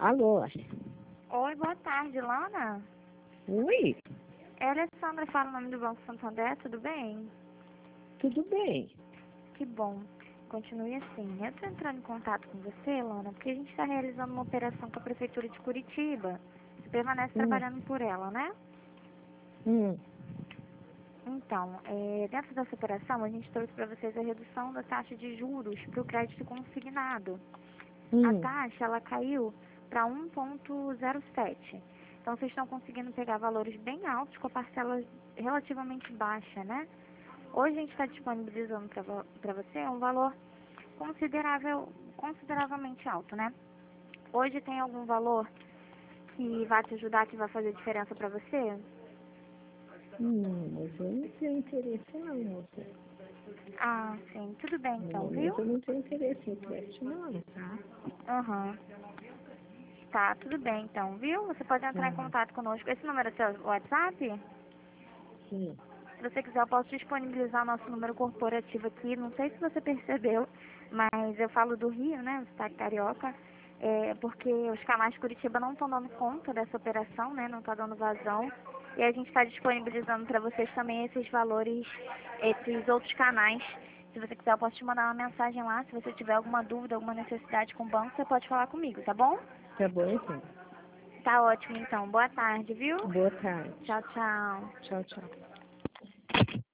Alô? Oi, boa tarde, Lana. Oi? É a Alessandra, fala o nome do Banco Santander, tudo bem? Tudo bem? Que bom. Continue assim. Eu estou entrando em contato com você, Lana, porque a gente está realizando uma operação com a Prefeitura de Curitiba. Você permanece Hum, trabalhando por ela, né? hum, Então, dentro dessa operação, a gente trouxe para vocês a redução da taxa de juros para o crédito consignado. A hum. taxa, ela caiu para 1,07. Então, vocês estão conseguindo pegar valores bem altos com a parcela relativamente baixa, né? Hoje a gente está disponibilizando para você um valor consideravelmente alto, né? Hoje tem algum valor que vai te ajudar, que vai fazer diferença para você? Mas eu não tenho interesse não, moça. Ah, sim. Tudo bem No então, viu? momento eu não tenho interesse em crédito não, tá? Aham. Tá, tudo bem então, viu? Você pode entrar em Tá, contato conosco. Esse número é seu WhatsApp? sim. Se você quiser, eu posso disponibilizar nosso número corporativo aqui. Não sei se você percebeu, mas eu falo do Rio, né? O estado carioca. Porque os canais de Curitiba não estão dando conta dessa operação, né? Não está dando vazão. E a gente está disponibilizando para vocês também esses valores, esses outros canais. Se você quiser, eu posso te mandar uma mensagem lá. Se você tiver alguma dúvida, alguma necessidade com o banco, você pode falar comigo, tá bom? Tá bom então. Tá ótimo, então. Boa tarde, viu? Boa tarde. Tchau, tchau. Tchau, tchau.